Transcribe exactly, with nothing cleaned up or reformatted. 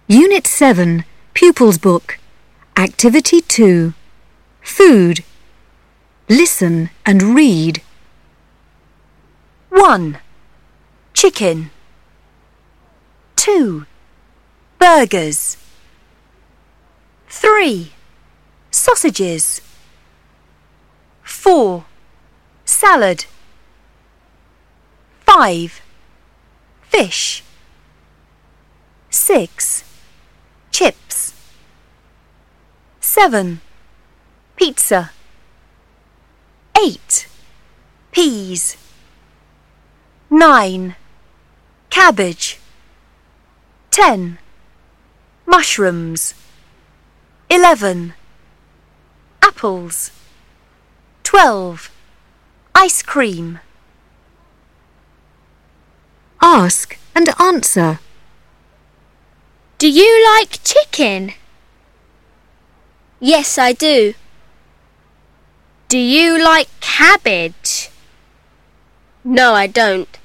Unit seven, Pupils Book, Activity two, Food. Listen and read. one. Chicken. two. Burgers. three. Sausages. four. Salad. five. Fish. six. Chips. seven. Pizza. eight. Peas. nine. Cabbage. ten. Mushrooms. eleven. Apples. twelve. Ice cream. Ask and answer. Do you like chicken? Yes, I do. Do you like cabbage? No, I don't.